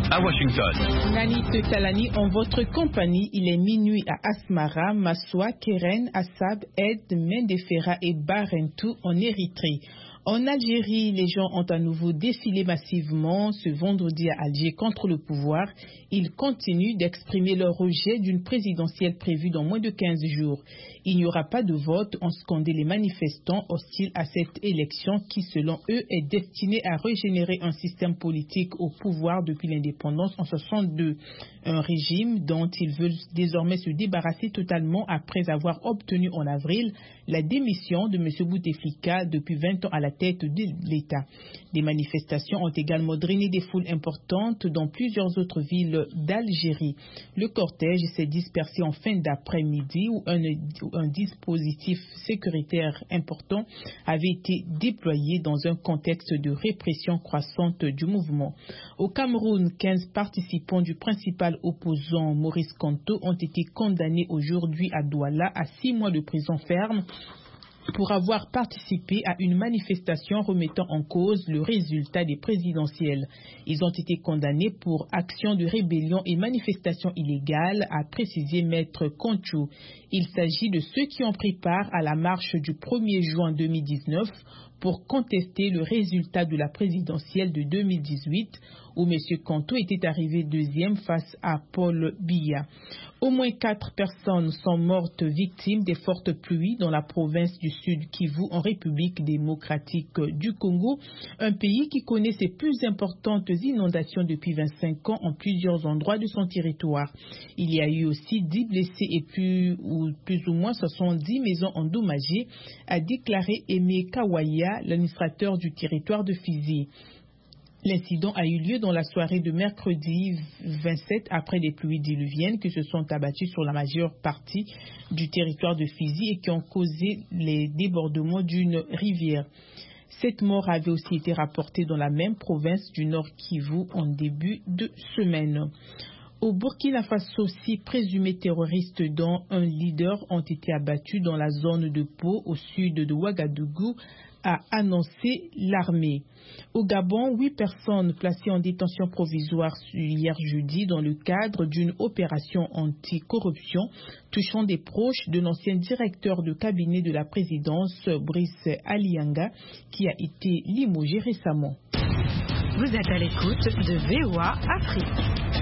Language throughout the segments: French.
à Washington. Nani Talani, en votre compagnie, il est minuit à Asmara, Massoua, Keren, Assab, Ed, Mendefera et Barentou en Érythrée. En Algérie, les gens ont à nouveau défilé massivement ce vendredi à Alger contre le pouvoir. Ils continuent d'exprimer leur rejet d'une présidentielle prévue dans moins de 15 jours. Il n'y aura pas de vote, ont scandé les manifestants hostiles à cette élection qui, selon eux, est destinée à régénérer un système politique au pouvoir depuis l'indépendance en 1962. Un régime dont ils veulent désormais se débarrasser totalement après avoir obtenu en avril la démission de M. Bouteflika depuis 20 ans à la tête de l'État. Des manifestations ont également drainé des foules importantes dans plusieurs autres villes d'Algérie. Le cortège s'est dispersé en fin d'après-midi où un dispositif sécuritaire important avait été déployé dans un contexte de répression croissante du mouvement. Au Cameroun, 15 participants du principal opposant Maurice Kamto ont été condamnés aujourd'hui à Douala à 6 mois de prison ferme pour avoir participé à une manifestation remettant en cause le résultat des présidentielles. Ils ont été condamnés pour action de rébellion et manifestation illégale, a précisé Maître Conchou. Il s'agit de ceux qui ont pris part à la marche du 1er juin 2019 pour contester le résultat de la présidentielle de 2018 où M. Kanto était arrivé deuxième face à Paul Biya. Au moins 4 personnes sont mortes victimes des fortes pluies dans la province du Sud Kivu en République démocratique du Congo, un pays qui connaît ses plus importantes inondations depuis 25 ans en plusieurs endroits de son territoire. Il y a eu aussi 10 blessés et plus ou moins 70 maisons endommagées, a déclaré Aimé Kawaya, l'administrateur du territoire de Fizi. L'incident a eu lieu dans la soirée de mercredi 27 après des pluies diluviennes qui se sont abattues sur la majeure partie du territoire de Fizi et qui ont causé les débordements d'une rivière. 7 morts avaient aussi été rapportés dans la même province du Nord Kivu en début de semaine. Au Burkina Faso, 6 présumés terroristes dont un leader ont été abattus dans la zone de Pau au sud de Ouagadougou, a annoncé l'armée. Au Gabon, 8 personnes placées en détention provisoire hier jeudi dans le cadre d'une opération anticorruption touchant des proches de l'ancien directeur de cabinet de la présidence, Brice Alianga, qui a été limogé récemment. Vous êtes à l'écoute de VOA Afrique.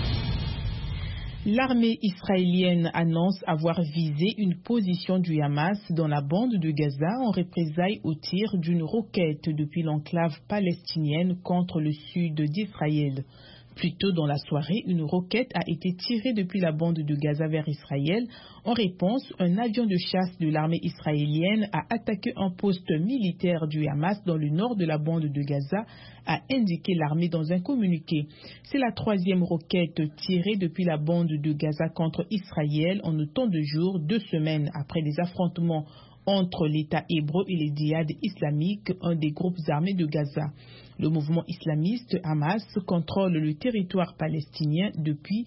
L'armée israélienne annonce avoir visé une position du Hamas dans la bande de Gaza en représailles au tir d'une roquette depuis l'enclave palestinienne contre le sud d'Israël. Plus tôt dans la soirée, une roquette a été tirée depuis la bande de Gaza vers Israël. En réponse, un avion de chasse de l'armée israélienne a attaqué un poste militaire du Hamas dans le nord de la bande de Gaza, a indiqué l'armée dans un communiqué. C'est la 3e roquette tirée depuis la bande de Gaza contre Israël en autant de jours, 2 semaines après les affrontements entre l'État hébreu et les djihad islamiques, un des groupes armés de Gaza. Le mouvement islamiste Hamas contrôle le territoire palestinien depuis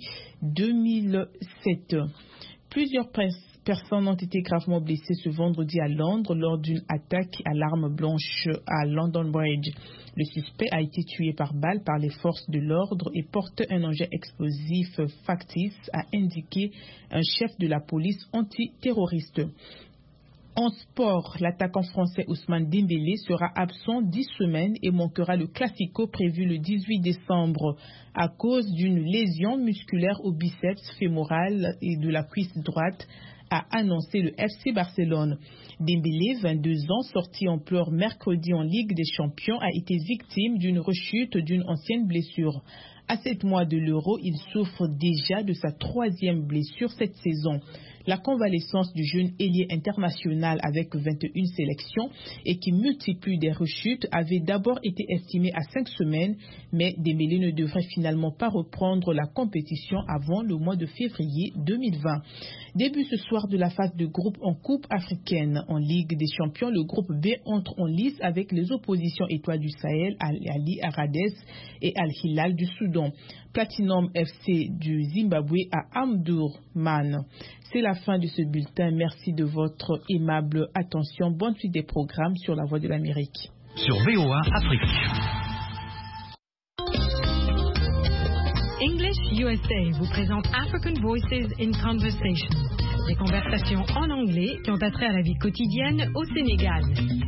2007. Plusieurs personnes ont été gravement blessées ce vendredi à Londres lors d'une attaque à l'arme blanche à London Bridge. Le suspect a été tué par balle par les forces de l'ordre et portait un engin explosif factice, a indiqué un chef de la police antiterroriste. En sport, l'attaquant français Ousmane Dembélé sera absent 10 semaines et manquera le Classico prévu le 18 décembre à cause d'une lésion musculaire au biceps fémoral et de la cuisse droite, a annoncé le FC Barcelone. Dembélé, 22 ans, sorti en pleurs mercredi en Ligue des Champions, a été victime d'une rechute d'une ancienne blessure. À 7 mois de l'Euro, il souffre déjà de sa 3e blessure cette saison. La convalescence du jeune ailier international avec 21 sélections et qui multiplie des rechutes avait d'abord été estimée à 5 semaines, mais Dembélé ne devrait finalement pas reprendre la compétition avant le mois de février 2020. Début ce soir de la phase de groupe en Coupe africaine. En Ligue des Champions, le groupe B entre en lice avec les oppositions Étoiles du Sahel, Al-Ali Aradez et Al-Hilal du Soudan. Platinum FC du Zimbabwe à Omdurman. C'est la fin de ce bulletin. Merci de votre aimable attention. Bonne suite des programmes sur la Voix de l'Amérique. Sur VOA Afrique. English USA vous présente African Voices in Conversation, des conversations en anglais qui ont attrait à la vie quotidienne au Sénégal.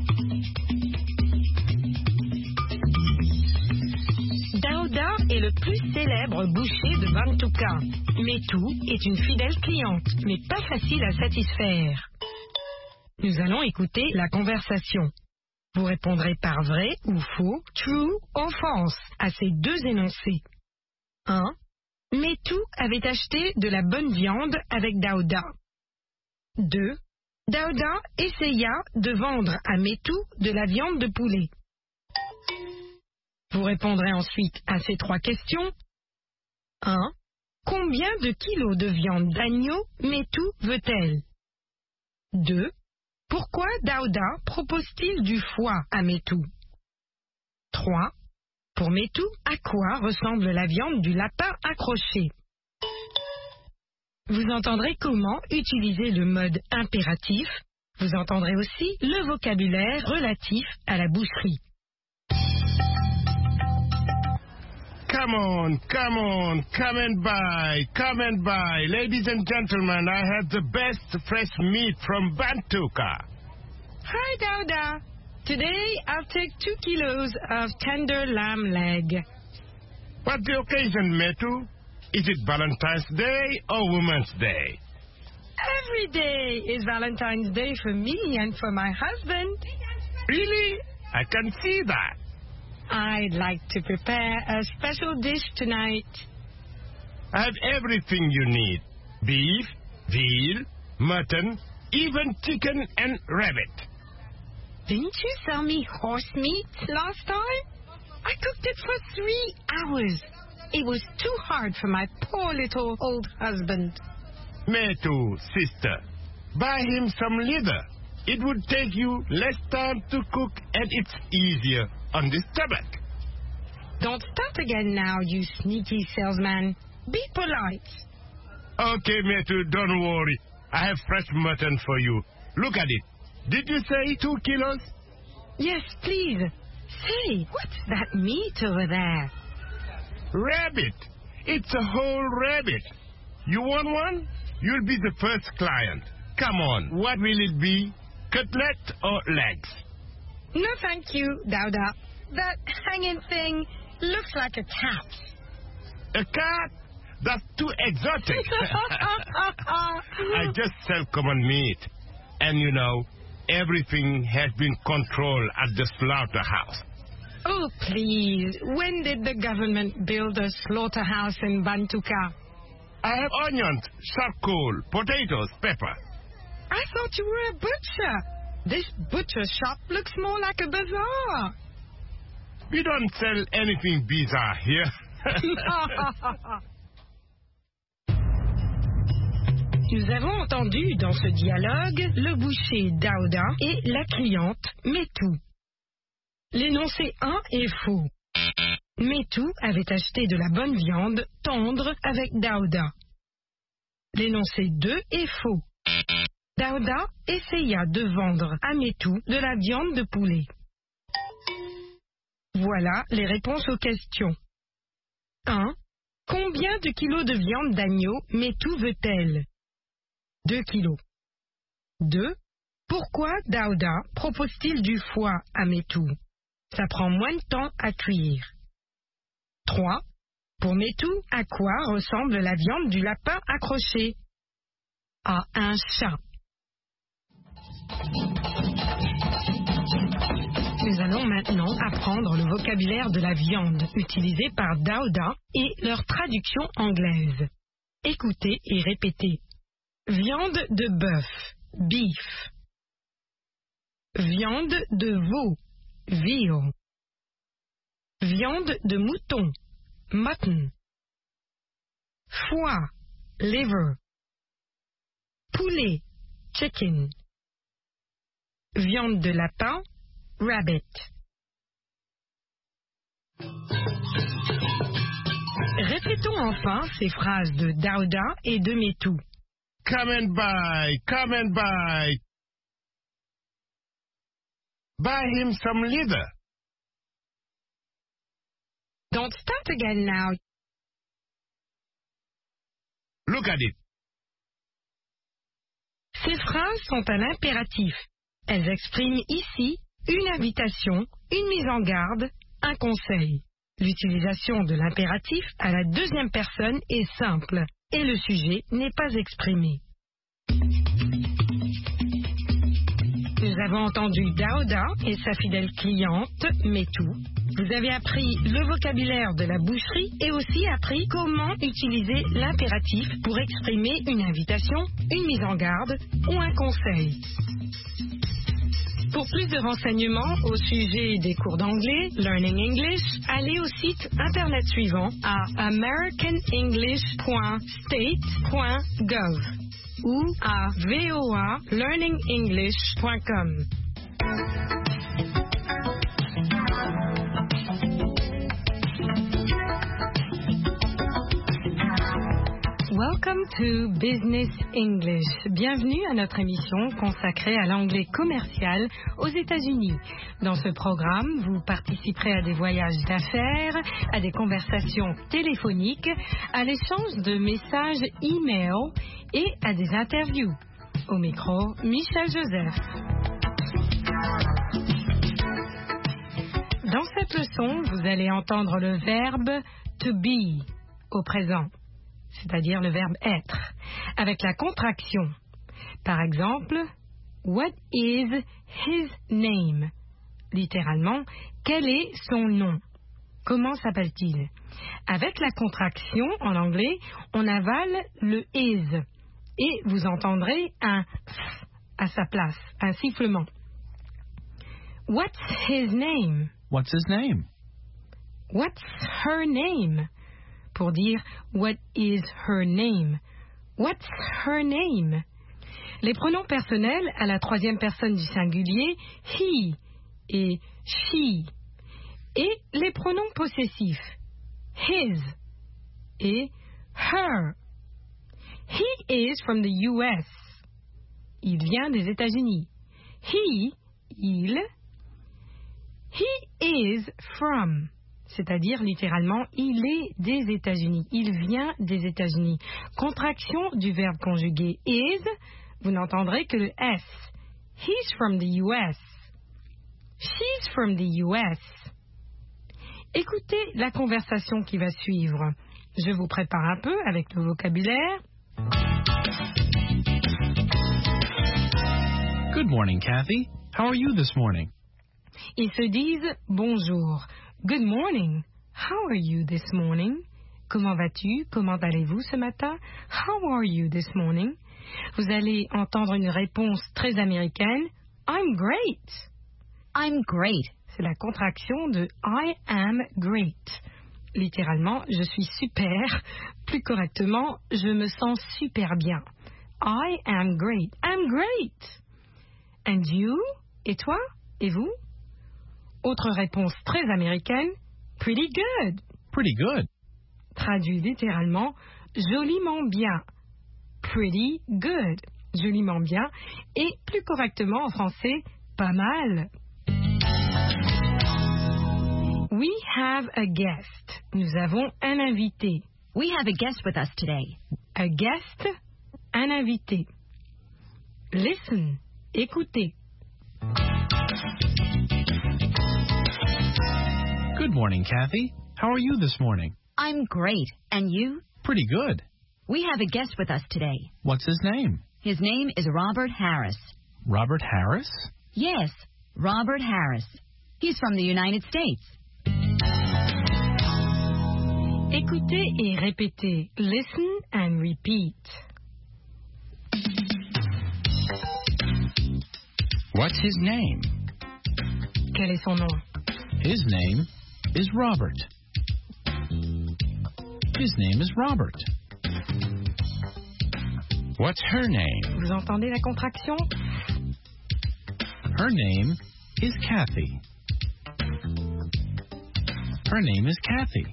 Daouda est le plus célèbre boucher de Bantouka. Metou est une fidèle cliente, mais pas facile à satisfaire. Nous allons écouter la conversation. Vous répondrez par vrai ou faux, true ou false, à ces deux énoncés. 1. Metou avait acheté de la bonne viande avec Daouda. 2. Daouda essaya de vendre à Metou de la viande de poulet. Vous répondrez ensuite à ces trois questions. 1. Combien de kilos de viande d'agneau Metou veut-elle? 2. Pourquoi Daouda propose-t-il du foie à Metou? 3. Pour Metou, à quoi ressemble la viande du lapin accroché? Vous entendrez comment utiliser le mode impératif. Vous entendrez aussi le vocabulaire relatif à la boucherie. Come on, come and buy. Ladies and gentlemen, I have the best fresh meat from Bantouka. Hi, Daouda. Today I'll take 2 kilos of tender lamb leg. What's the occasion, Metu? Is it Valentine's Day or Women's Day? Every day is Valentine's Day for me and for my husband. Really? I can see that. I'd like to prepare a special dish tonight. I have everything you need. Beef, veal, mutton, even chicken and rabbit. Didn't you sell me horse meat last time? I cooked it for 3 hours. It was too hard for my poor little old husband. Metu, sister, buy him some leather. It would take you less time to cook and it's easier on the stomach. Don't start again now, you sneaky salesman. Be polite. Okay, Metu, don't worry. I have fresh mutton for you. Look at it. Did you say 2 kilos? Yes, please. Say, what's that meat over there? Rabbit. It's a whole rabbit. You want one? You'll be the first client. Come on, what will it be? Cutlet or legs? No, thank you, Daouda. That hanging thing looks like a cat. A cat? That's too exotic. I just sell common meat. And you know, everything has been controlled at the slaughterhouse. Oh, please. When did the government build a slaughterhouse in Bantouka? I have onions, charcoal, potatoes, pepper. I thought you were a butcher. This butcher shop looks more like a bazaar. We don't sell anything bizarre here. Nous avons entendu dans ce dialogue le boucher Daouda et la cliente Metou. L'énoncé 1 est faux. Metou avait acheté de la bonne viande tendre avec Daouda. L'énoncé 2 est faux. Daouda essaya de vendre à Metou de la viande de poulet. Voilà les réponses aux questions. 1. Combien de kilos de viande d'agneau Metou veut-elle? 2 kilos. 2. Pourquoi Daouda propose-t-il du foie à Metou? Ça prend moins de temps à cuire. 3. Pour Metou, à quoi ressemble la viande du lapin accroché? À un chat. Nous allons maintenant apprendre le vocabulaire de la viande utilisé par Daouda et leur traduction anglaise. Écoutez et répétez. Viande de bœuf, beef. Viande de veau, veal. Viande de mouton, mutton. Foie, liver. Poulet, chicken. Viande de lapin, rabbit. Répétons enfin ces phrases de Daouda et de Metou. Come and buy, come and buy. Buy him some leather. Don't start again now. Look at it. Ces phrases sont à l'impératif. Elles expriment ici une invitation, une mise en garde, un conseil. L'utilisation de l'impératif à la deuxième personne est simple et le sujet n'est pas exprimé. Nous avons entendu Daouda et sa fidèle cliente, Metou. Vous avez appris le vocabulaire de la boucherie et aussi appris comment utiliser l'impératif pour exprimer une invitation, une mise en garde ou un conseil. Pour plus de renseignements au sujet des cours d'anglais, Learning English, allez au site internet suivant à americanenglish.state.gov ou à voalearningenglish.com. Welcome to Business English. Bienvenue à notre émission consacrée à l'anglais commercial aux États-Unis. Dans ce programme, vous participerez à des voyages d'affaires, à des conversations téléphoniques, à l'échange de messages e-mail et à des interviews. Au micro, Michel Joseph. Dans cette leçon, vous allez entendre le verbe to be au présent, c'est-à-dire le verbe être, avec la contraction. Par exemple, what is his name? Littéralement, quel est son nom? Comment s'appelle-t-il? Avec la contraction, en anglais, on avale le is et vous entendrez un f à sa place, un sifflement. What's his name? What's his name? What's her name? Pour dire what is her name? What's her name? Les pronoms personnels à la troisième personne du singulier, he et she. Et les pronoms possessifs, his et her. He is from the US. Il vient des États-Unis. He, il. He is from. C'est-à-dire littéralement, il est des États-Unis. Il vient des États-Unis. Contraction du verbe conjugué is, vous n'entendrez que le S. He's from the US. She's from the US. Écoutez la conversation qui va suivre. Je vous prépare un peu avec le vocabulaire. Good morning, Kathy. How are you this morning? Ils se disent bonjour. Good morning. How are you this morning? Comment vas-tu? Comment allez-vous ce matin? How are you this morning? Vous allez entendre une réponse très américaine. I'm great. I'm great. C'est la contraction de I am great. Littéralement, je suis super. Plus correctement, je me sens super bien. I am great. I'm great. And you? Et toi? Et vous? Autre réponse très américaine, pretty good. Pretty good. Traduit littéralement, joliment bien. Pretty good. Joliment bien. Et plus correctement en français, pas mal. We have a guest. Nous avons un invité. We have a guest with us today. A guest, un invité. Listen, écoutez. Good morning, Kathy. How are you this morning? I'm great. And you? Pretty good. We have a guest with us today. What's his name? His name is Robert Harris. Robert Harris? Yes, Robert Harris. He's from the United States. Écoutez et répétez. Listen and repeat. What's his name? Quel est son nom? His name is Robert. His name is Robert. What's her name? Vous entendez la contraction? Her name is Kathy. Her name is Kathy.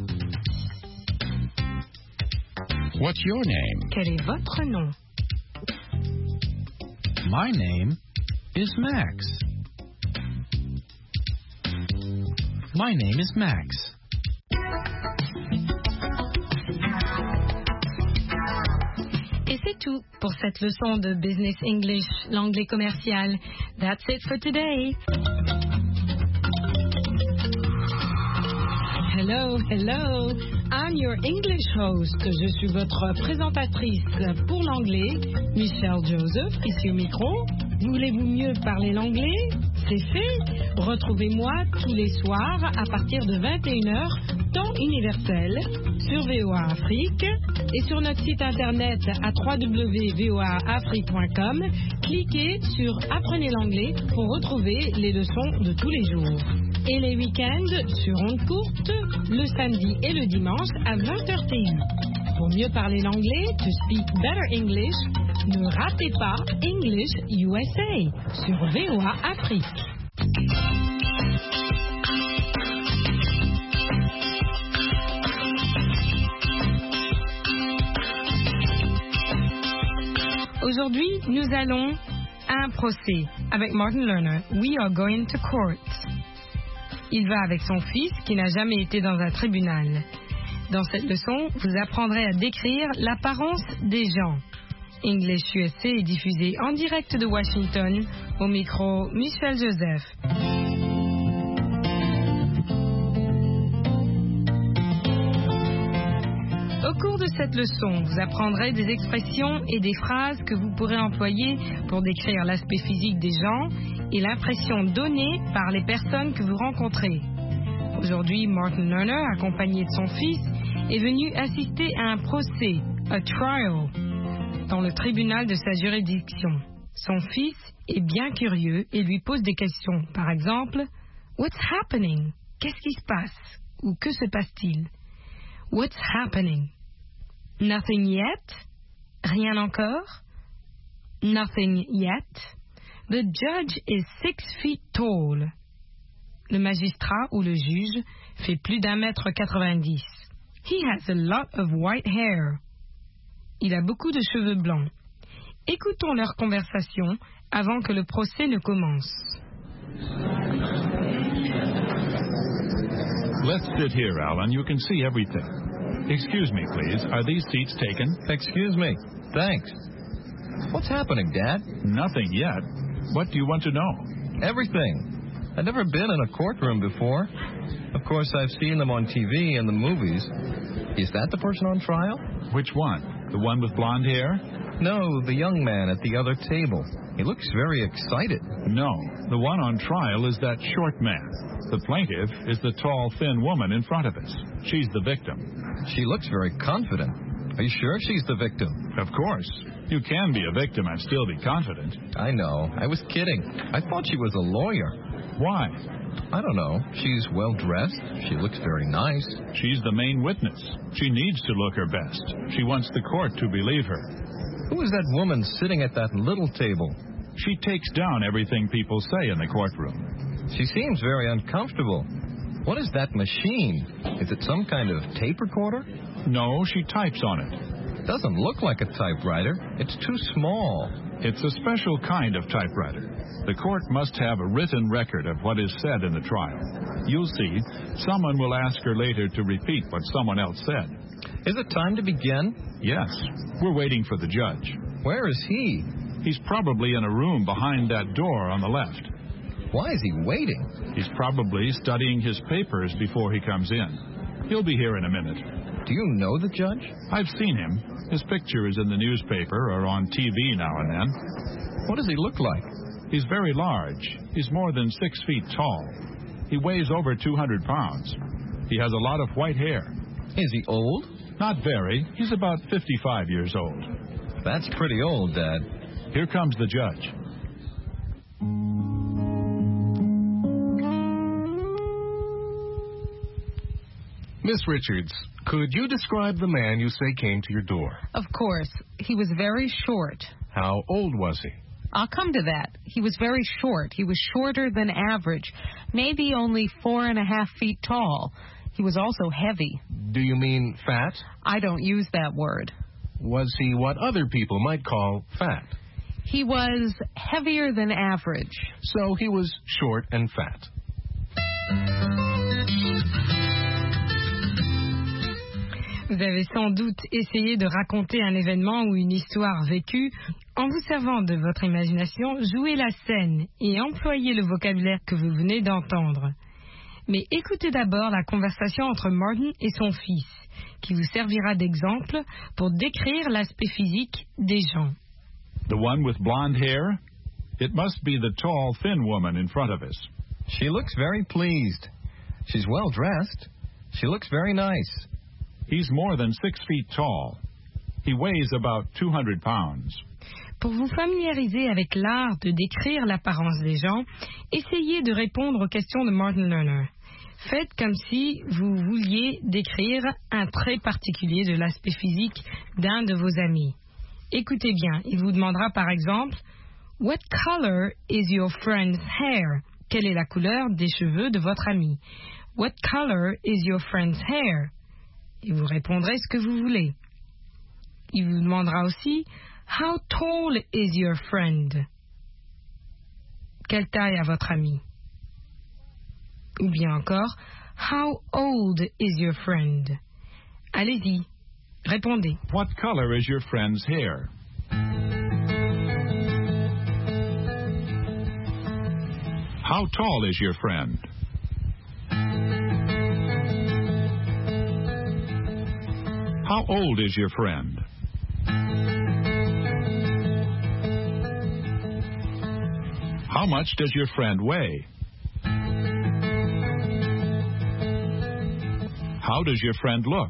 What's your name? Quel est votre nom? My name is Max. My name is Max. tout pour cette leçon de Business English, l'anglais commercial. That's it for today. Hello, hello. I'm your English host. Je suis votre présentatrice pour l'anglais, Michelle Joseph, ici au micro. Voulez-vous mieux parler l'anglais? C'est fait. Retrouvez-moi tous les soirs à partir de 21h, temps universel, sur VOA Afrique et sur notre site internet à www.voaafrique.com. Cliquez sur Apprenez l'anglais pour retrouver les leçons de tous les jours. Et les week-ends sur ondes courtes, le samedi et le dimanche à 20h TU. Pour mieux parler l'anglais, to speak better English, ne ratez pas English USA sur VOA Afrique. Aujourd'hui, nous allons à un procès avec Martin Lerner. We are going to court. Il va avec son fils qui n'a jamais été dans un tribunal. Dans cette leçon, vous apprendrez à décrire l'apparence des gens. English USA est diffusé en direct de Washington. Au micro, Michelle Joseph. Au cours de cette leçon, vous apprendrez des expressions et des phrases que vous pourrez employer pour décrire l'aspect physique des gens et l'impression donnée par les personnes que vous rencontrez. Aujourd'hui, Martin Lerner, accompagné de son fils, est venu assister à un procès, a trial, dans le tribunal de sa juridiction. Son fils est bien curieux et lui pose des questions. Par exemple, « What's happening ?» Qu'est-ce qui se passe? Ou que se passe-t-il? What's happening? Nothing yet? Rien encore? Nothing yet? The judge is 6 feet tall. Le magistrat ou le juge fait plus d'1,90 m. He has a lot of white hair. Il a beaucoup de cheveux blancs. Écoutons leur conversation avant que le procès ne commence. Let's sit here, Alan. You can see everything. Excuse me, please. Are these seats taken? Excuse me. Thanks. What's happening, Dad? Nothing yet. What do you want to know? Everything. I've never been in a courtroom before. Of course, I've seen them on TV and the movies. Is that the person on trial? Which one? The one with blonde hair? No, the young man at the other table. He looks very excited. No, the one on trial is that short man. The plaintiff is the tall, thin woman in front of us. She's the victim. She looks very confident. Are you sure she's the victim? Of course. You can be a victim and still be confident. I know. I was kidding. I thought she was a lawyer. Why? I don't know. She's well-dressed. She looks very nice. She's the main witness. She needs to look her best. She wants the court to believe her. Who is that woman sitting at that little table? She takes down everything people say in the courtroom. She seems very uncomfortable. What is that machine? Is it some kind of tape recorder? No, she types on it. Doesn't look like a typewriter. It's too small. It's a special kind of typewriter. The court must have a written record of what is said in the trial. You'll see, someone will ask her later to repeat what someone else said. Is it time to begin? Yes. We're waiting for the judge. Where is he? He's probably in a room behind that door on the left. Why is he waiting? He's probably studying his papers before he comes in. He'll be here in a minute. Do you know the judge? I've seen him. His picture is in the newspaper or on TV now and then. What does he look like? He's very large. He's more than 6 feet tall. He weighs over 200 pounds. He has a lot of white hair. Is he old? Not very. He's about 55 years old. That's pretty old, Dad. Here comes the judge. Miss Richards, could you describe the man you say came to your door? Of course. He was very short. How old was he? I'll come to that. He was very short. He was shorter than average, maybe only 4.5 feet tall. He was also heavy. Do you mean fat? I don't use that word. Was he what other people might call fat? He was heavier than average. So he was short and fat. Vous avez sans doute essayé de raconter un événement ou une histoire vécue. En vous servant de votre imagination, jouez la scène et employez le vocabulaire que vous venez d'entendre. Mais écoutez d'abord la conversation entre Martin et son fils, qui vous servira d'exemple pour décrire l'aspect physique des gens. The one with blonde hair? It must be the tall, thin woman in front of us. She looks very pleased. She's well dressed. She looks very nice. He's more than 6 feet tall. He weighs about 200 pounds. Pour vous familiariser avec l'art de décrire l'apparence des gens, essayez de répondre aux questions de Martin Lerner. Faites comme si vous vouliez décrire un trait particulier de l'aspect physique d'un de vos amis. Écoutez bien, il vous demandera par exemple « What color is your friend's hair ?» Quelle est la couleur des cheveux de votre ami? « What color is your friend's hair ?» Et vous répondrez ce que vous voulez. Il vous demandera aussi « How tall is your friend ?» Quelle taille a votre ami? Ou bien encore « How old is your friend ?» Allez-y, répondez. What color is your friend's hair? How tall is your friend? How old is your friend? How much does your friend weigh? How does your friend look?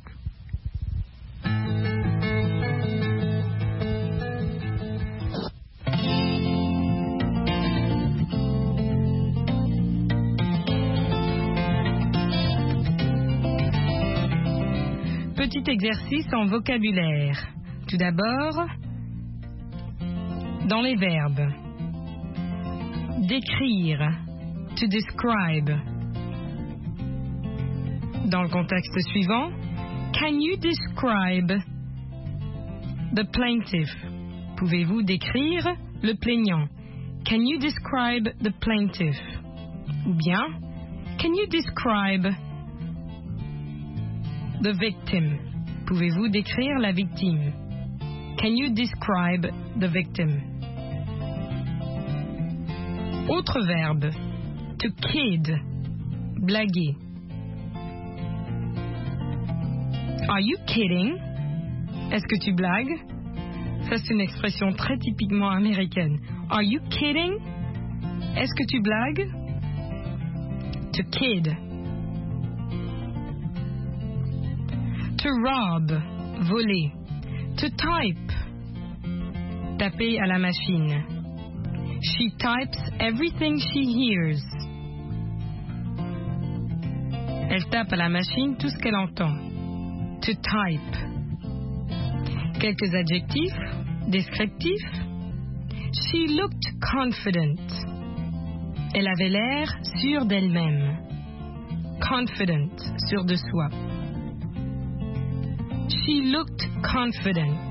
Petit exercice en vocabulaire. Tout d'abord, dans les verbes. Décrire, to describe. Dans le contexte suivant, can you describe the plaintiff? Pouvez-vous décrire le plaignant? Can you describe the plaintiff? Ou bien, can you describe the victim? Pouvez-vous décrire la victime? Can you describe the victim? Autre verbe, to kid, blaguer. Are you kidding? Est-ce que tu blagues? Ça, c'est une expression très typiquement américaine. Are you kidding? Est-ce que tu blagues? To kid. To rob, voler. To type, taper à la machine. She types everything she hears. Elle tape à la machine tout ce qu'elle entend. To type. Quelques adjectifs descriptifs. She looked confident. Elle avait l'air sûre d'elle-même. Confident, sûre de soi. She looked confident.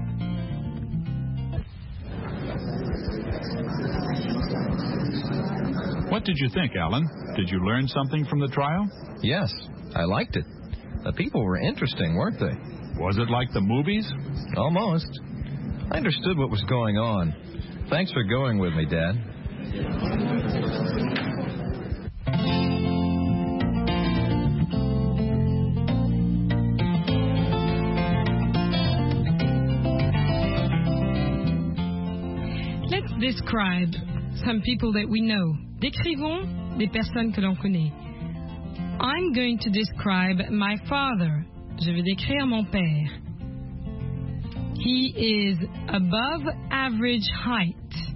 What did you think, Alan? Did you learn something from the trial? Yes, I liked it. The people were interesting, weren't they? Was it like the movies? Almost. I understood what was going on. Thanks for going with me, Dad. Let's describe some people that we know. Décrivons des personnes que l'on connaît. I'm going to describe my father. Je vais décrire mon père. He is above average height.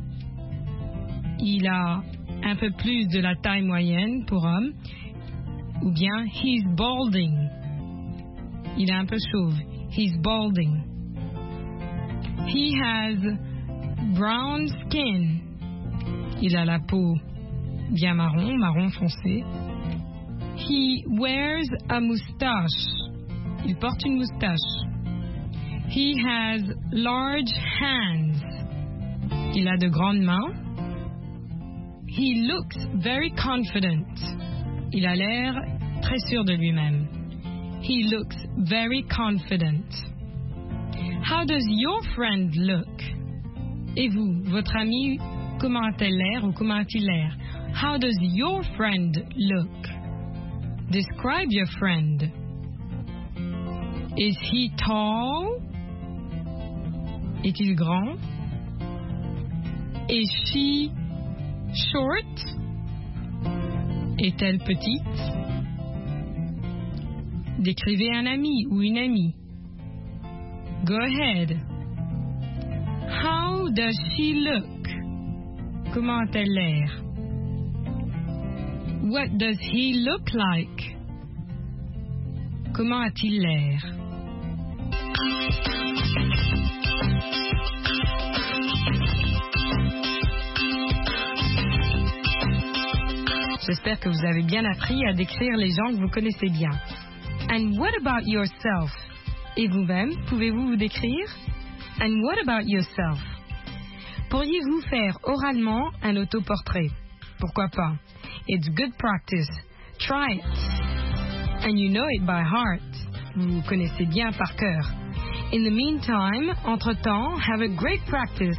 Il a un peu plus de la taille moyenne pour homme. Ou bien, he's balding. Il est un peu chauve. He's balding. He has brown skin. Il a la peau bien marron, marron foncé. He wears a moustache. Il porte une moustache. He has large hands. Il a de grandes mains. He looks very confident. Il a l'air très sûr de lui-même. He looks very confident. How does your friend look? Et vous, votre ami, comment a-t-elle l'air ou comment a-t-il l'air? How does your friend look? Describe your friend. Is he tall? Est-il grand? Is she short? Est-elle petite? Décrivez un ami ou une amie. Go ahead. How does she look? Comment a-t-elle l'air? What does he look like? Comment a-t-il l'air? J'espère que vous avez bien appris à décrire les gens que vous connaissez bien. And what about yourself? Et vous-même, pouvez-vous vous décrire? And what about yourself? Pourriez-vous faire oralement un autoportrait? Pourquoi pas? It's good practice. Try it. And you know it by heart. Vous connaissez bien par cœur. In the meantime, entre-temps, have a great practice.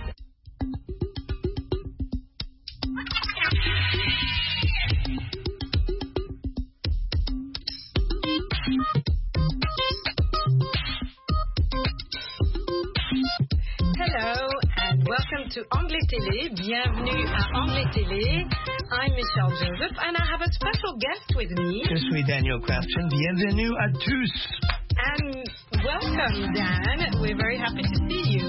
Hello and welcome to Anglais Télé. Bienvenue à Anglais Télé. I'm Michelle Joseph and I have a special guest with me. Je suis Daniel Crafton. Bienvenue à tous. And welcome, Dan. We're very happy to see you.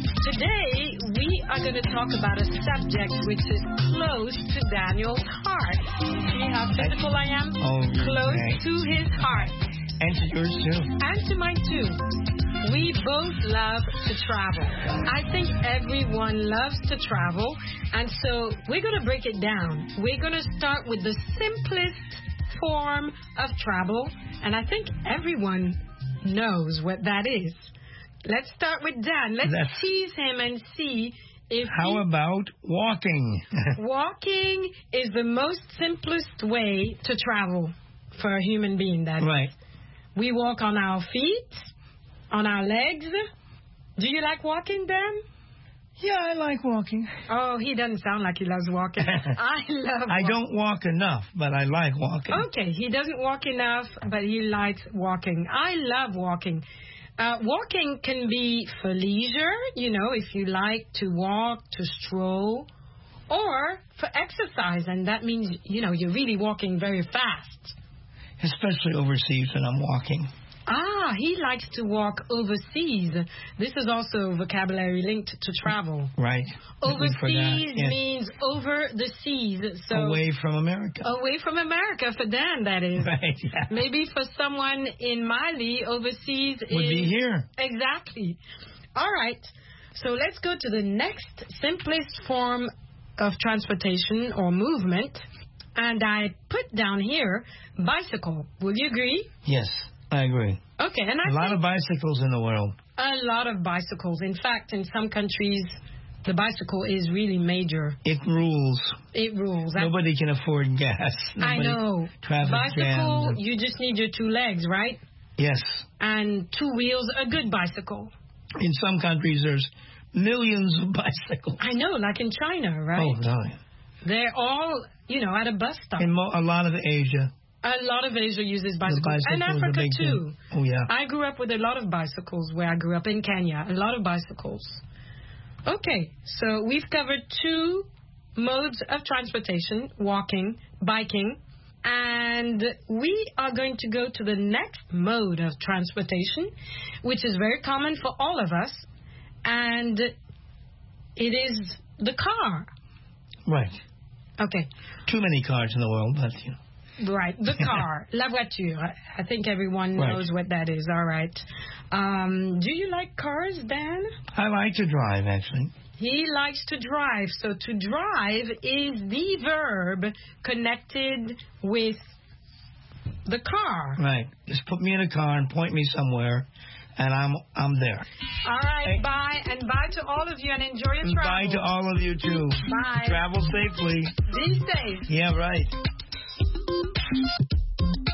Today we are going to talk about a subject which is close to Daniel's heart. See how physical I am? Close to his heart. And to yours too. And to mine too. We both love to travel. I think everyone loves to travel. And so we're going to break it down. We're going to start with the simplest form of travel. And I think everyone knows what that is. Let's start with Dan. Let's tease him and see if How about walking? Walking is the most simplest way to travel for a human being. That right. We walk on our feet, on our legs. Do you like walking, Dan? Yeah, I like walking. Oh, he doesn't sound like he loves walking. I love walking. I don't walk enough, but I like walking. Okay, he doesn't walk enough, but he likes walking. I love walking. Walking can be for leisure, you know, if you like to walk, to stroll, or for exercise, and that means, you know, you're really walking very fast. Especially overseas when I'm walking. Ah, he likes to walk overseas. This is also a vocabulary linked to travel. Right. Overseas means over the seas. So away from America. Away from America, for Dan, that is. Right, yeah. Maybe for someone in Mali, overseas would be here. Exactly. All right. So let's go to the next simplest form of transportation or movement. And I put down here bicycle. Will you agree? Yes, I agree. Okay, and a lot of bicycles in the world. A lot of bicycles. In fact, in some countries, the bicycle is really major. It rules. It rules. Nobody can afford gas. I know. Bicycle, you just need your two legs, right? Yes. And two wheels, a good bicycle. In some countries, there's millions of bicycles. I know, like in China, right? Oh, really? They're all, you know, at a bus stop. In a lot of Asia. A lot of Asia uses bicycles. And Africa, too. Oh, yeah. I grew up with a lot of bicycles where I grew up in Kenya. A lot of bicycles. Okay, so we've covered two modes of transportation, walking, biking. And we are going to go to the next mode of transportation, which is very common for all of us. And it is the car. Right. Okay. Too many cars in the world, but you know. Right, the car, la voiture. I think everyone knows what that is. All right. Do you like cars, Dan? I like to drive, actually. He likes to drive. So to drive is the verb connected with the car. Right. Just put me in a car and point me somewhere, and I'm there. All right, bye. And bye to all of you, and enjoy your travel. Bye to all of you, too. Bye. Travel safely. Be safe. Yeah, right.